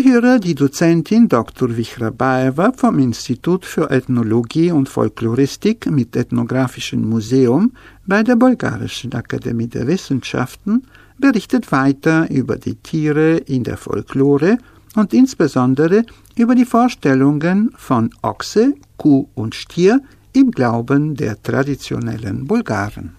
hören die Dozentin Dr. Vichrabaeva vom Institut für Ethnologie und Folkloristik mit Ethnografischem Museum bei der Bulgarischen Akademie der Wissenschaften berichtet weiter über die Tiere in der Folklore und insbesondere über die Vorstellungen von Ochse, Kuh und Stier im Glauben der traditionellen Bulgaren.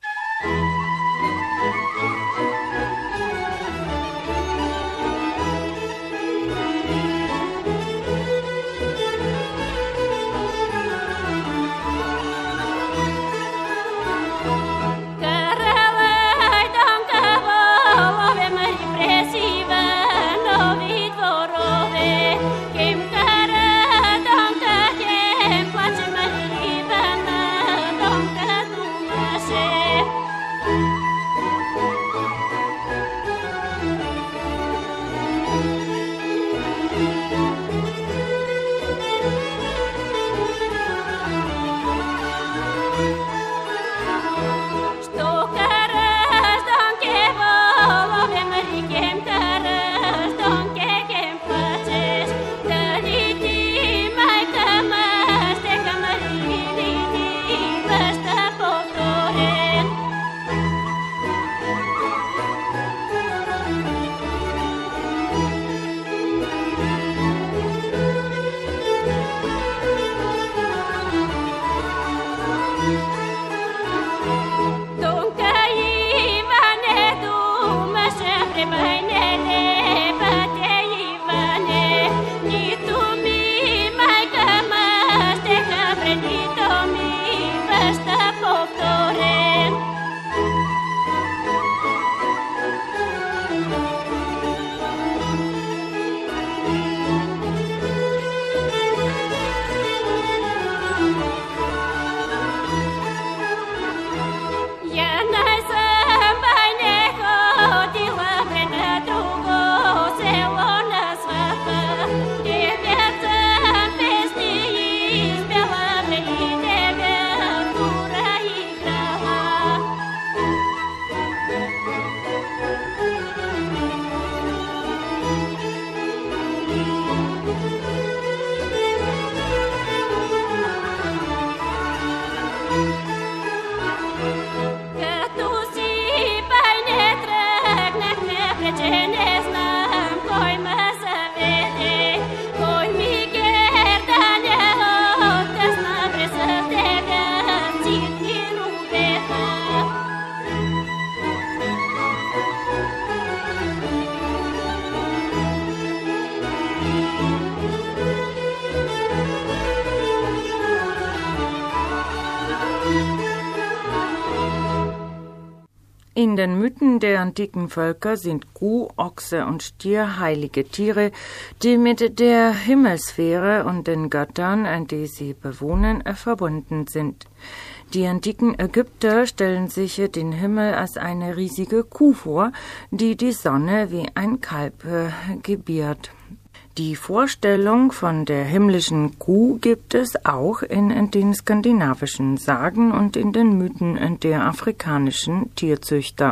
In den Mythen der antiken Völker sind Kuh, Ochse und Stier heilige Tiere, die mit der Himmelssphäre und den Göttern, die sie bewohnen, verbunden sind. Die antiken Ägypter stellen sich den Himmel als eine riesige Kuh vor, die die Sonne wie ein Kalb gebiert. Die Vorstellung von der himmlischen Kuh gibt es auch in den skandinavischen Sagen und in den Mythen der afrikanischen Tierzüchter.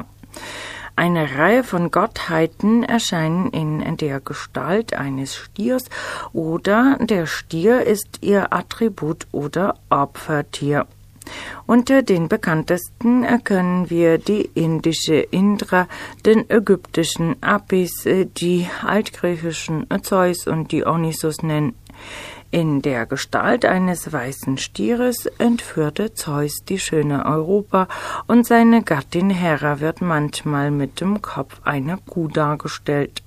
Eine Reihe von Gottheiten erscheinen in der Gestalt eines Stiers oder der Stier ist ihr Attribut oder Opfertier. Unter den bekanntesten können wir die indische Indra, den ägyptischen Apis, die altgriechischen Zeus und Dionysos nennen. In der Gestalt eines weißen Stieres entführte Zeus die schöne Europa und seine Gattin Hera wird manchmal mit dem Kopf einer Kuh dargestellt.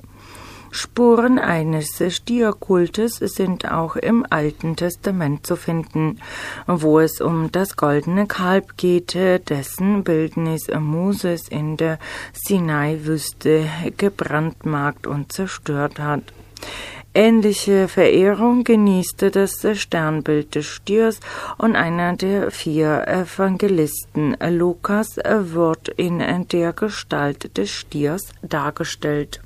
Spuren eines Stierkultes sind auch im Alten Testament zu finden, wo es um das goldene Kalb geht, dessen Bildnis Moses in der Sinai-Wüste gebrandmarkt und zerstört hat. Ähnliche Verehrung genießte das Sternbild des Stiers und einer der 4 Evangelisten, Lukas, wird in der Gestalt des Stiers dargestellt.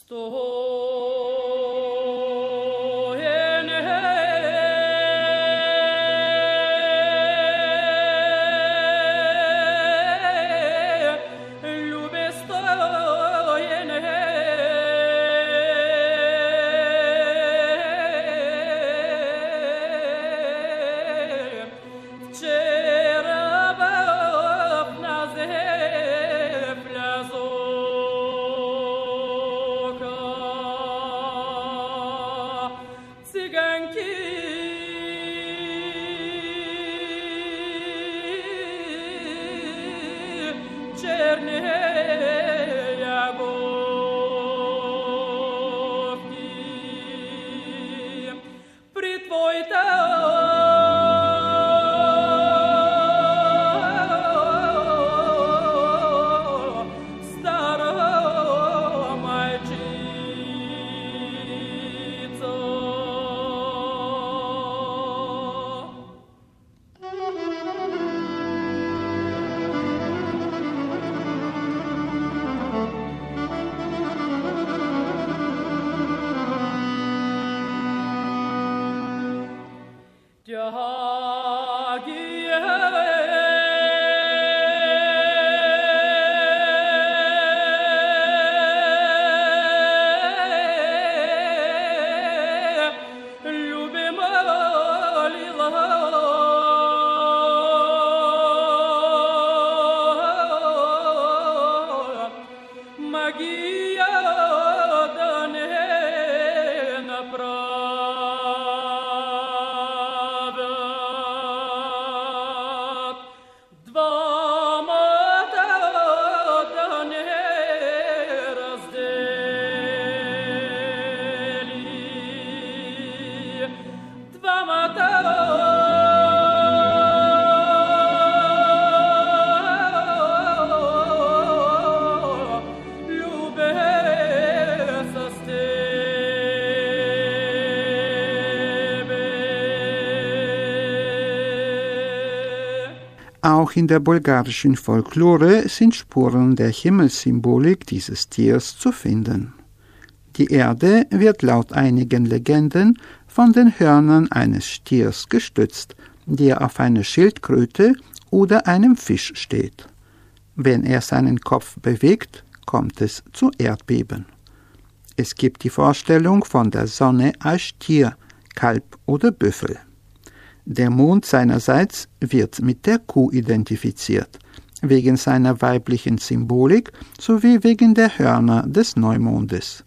Auch in der bulgarischen Folklore sind Spuren der Himmelssymbolik dieses Tiers zu finden. Die Erde wird laut einigen Legenden von den Hörnern eines Stiers gestützt, der auf einer Schildkröte oder einem Fisch steht. Wenn er seinen Kopf bewegt, kommt es zu Erdbeben. Es gibt die Vorstellung von der Sonne als Stier, Kalb oder Büffel. Der Mond seinerseits wird mit der Kuh identifiziert, wegen seiner weiblichen Symbolik sowie wegen der Hörner des Neumondes.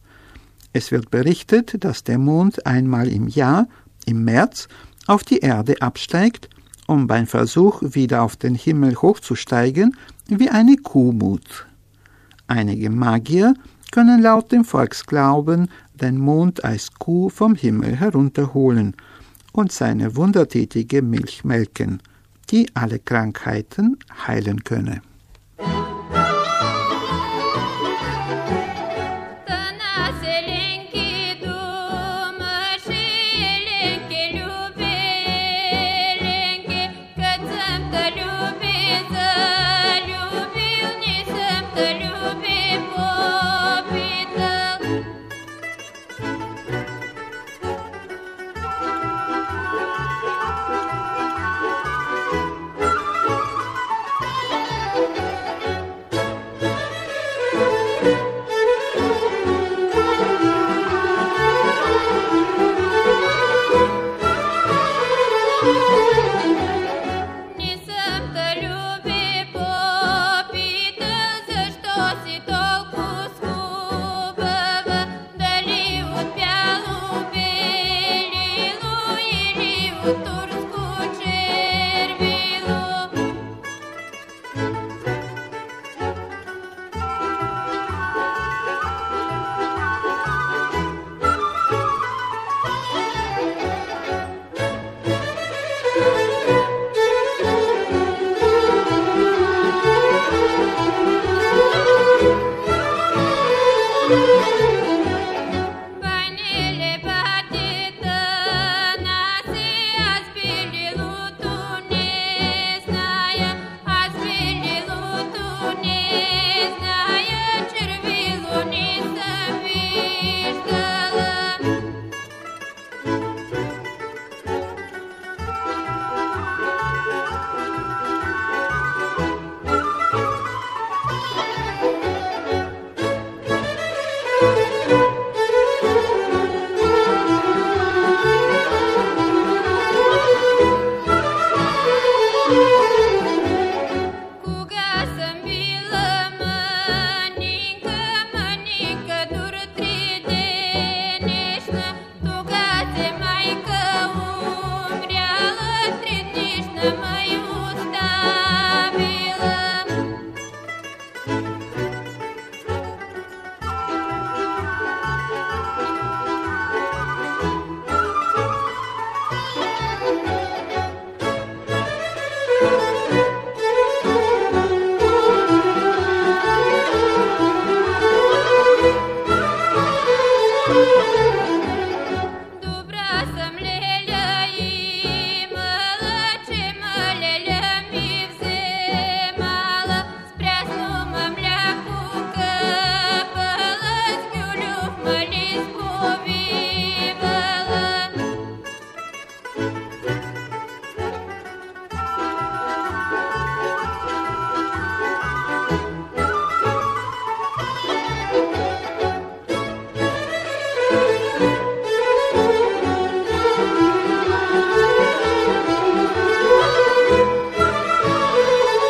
Es wird berichtet, dass der Mond einmal im Jahr, im März, auf die Erde absteigt, um beim Versuch, wieder auf den Himmel hochzusteigen, wie eine Kuh mut. Einige Magier können laut dem Volksglauben den Mond als Kuh vom Himmel herunterholen und seine wundertätige Milch melken, die alle Krankheiten heilen könne.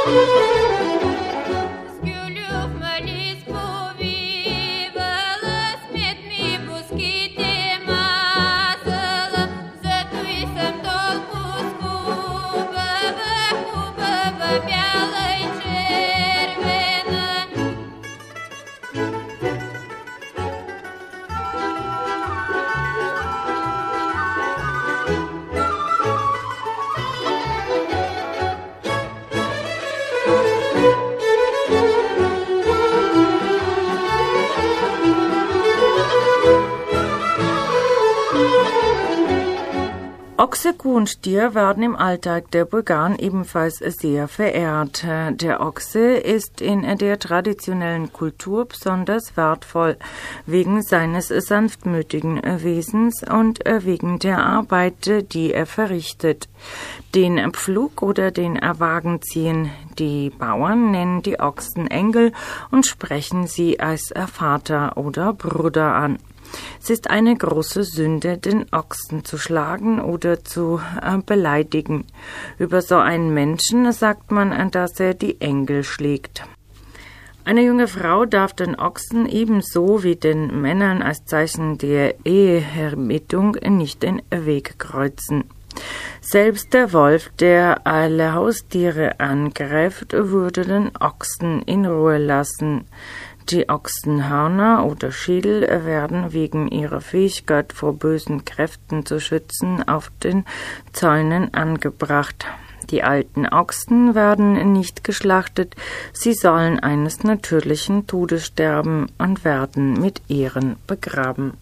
Ochse, Kuh und Stier werden im Alltag der Bulgaren ebenfalls sehr verehrt. Der Ochse ist in der traditionellen Kultur besonders wertvoll, wegen seines sanftmütigen Wesens und wegen der Arbeit, die er verrichtet. Den Pflug oder den Wagen ziehen die Bauern, nennen die Ochsen Engel und sprechen sie als Vater oder Bruder an. Es ist eine große Sünde, den Ochsen zu schlagen oder zu beleidigen. Über so einen Menschen sagt man, dass er die Engel schlägt. Eine junge Frau darf den Ochsen ebenso wie den Männern als Zeichen der Ehehermittung nicht den Weg kreuzen. Selbst der Wolf, der alle Haustiere angreift, würde den Ochsen in Ruhe lassen. Die Ochsenhörner oder Schädel werden wegen ihrer Fähigkeit, vor bösen Kräften zu schützen, auf den Zäunen angebracht. Die alten Ochsen werden nicht geschlachtet, sie sollen eines natürlichen Todes sterben und werden mit Ehren begraben.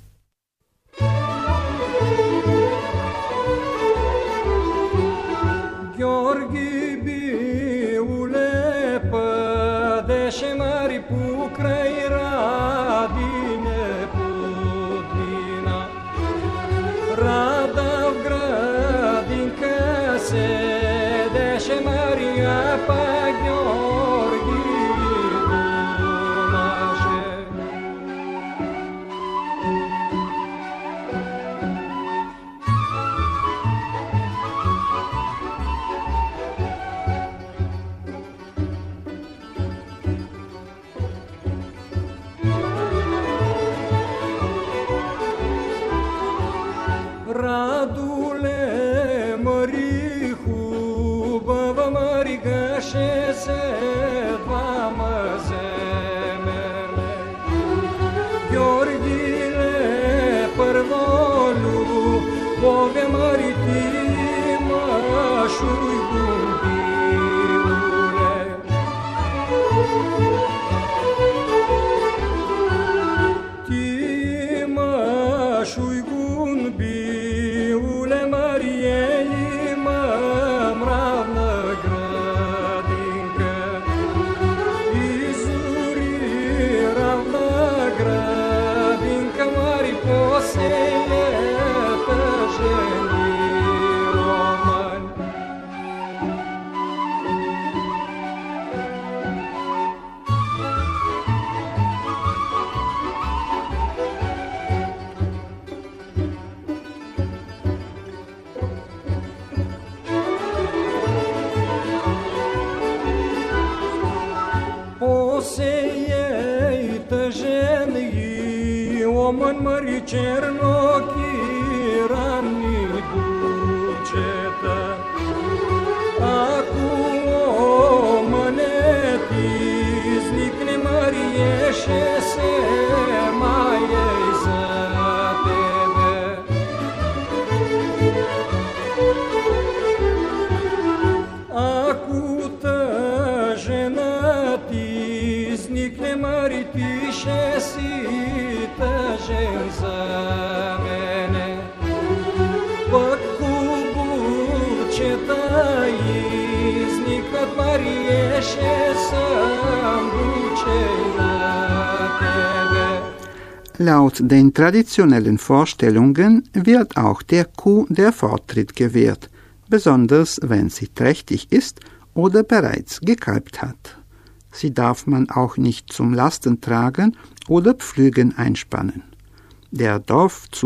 Laut den traditionellen Vorstellungen wird auch der Kuh der Vortritt gewährt, besonders wenn sie trächtig ist oder bereits gekalbt hat. Sie darf man auch nicht zum Lastentragen oder Pflügen einspannen. Der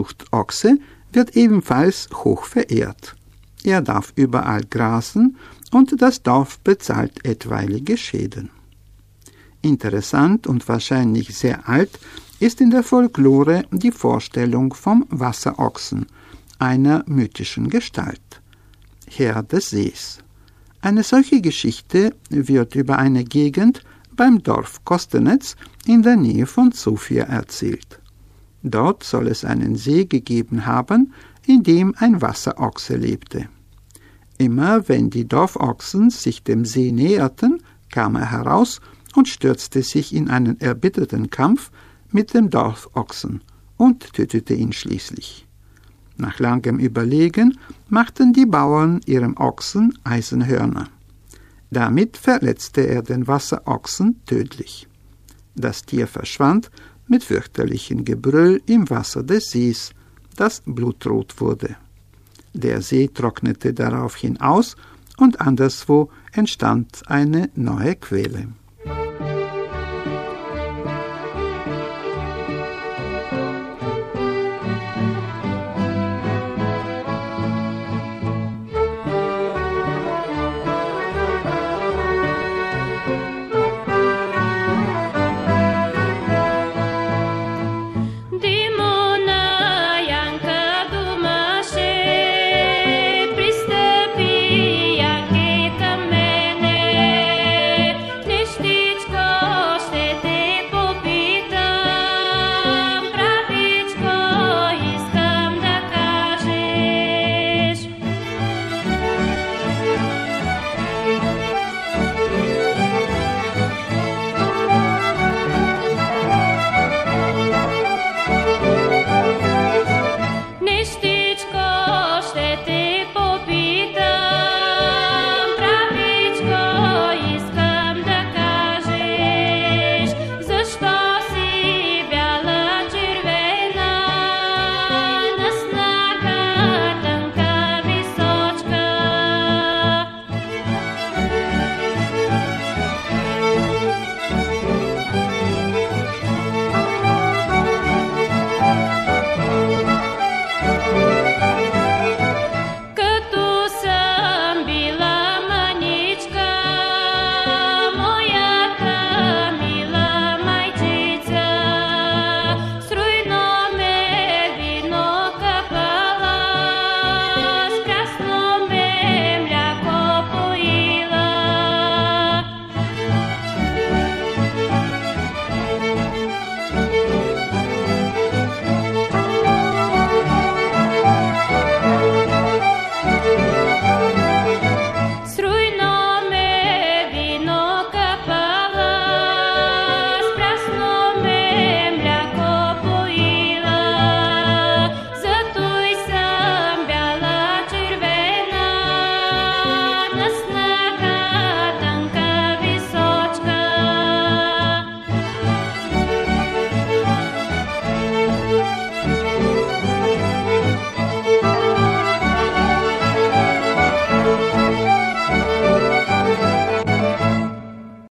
Dorfzuchtochse wird ebenfalls hoch verehrt. Er darf überall grasen und das Dorf bezahlt etwaige Schäden. Interessant und wahrscheinlich sehr alt ist in der Folklore die Vorstellung vom Wasserochsen, einer mythischen Gestalt, Herr des Sees. Eine solche Geschichte wird über eine Gegend beim Dorf Kostenetz in der Nähe von Sofia erzählt. Dort soll es einen See gegeben haben, in dem ein Wasserochse lebte. Immer wenn die Dorfochsen sich dem See näherten, kam er heraus und stürzte sich in einen erbitterten Kampf mit dem Dorfochsen und tötete ihn schließlich. Nach langem Überlegen machten die Bauern ihrem Ochsen Eisenhörner. Damit verletzte er den Wasserochsen tödlich. Das Tier verschwand mit fürchterlichem Gebrüll im Wasser des Sees, das blutrot wurde. Der See trocknete daraufhin aus und anderswo entstand eine neue Quelle.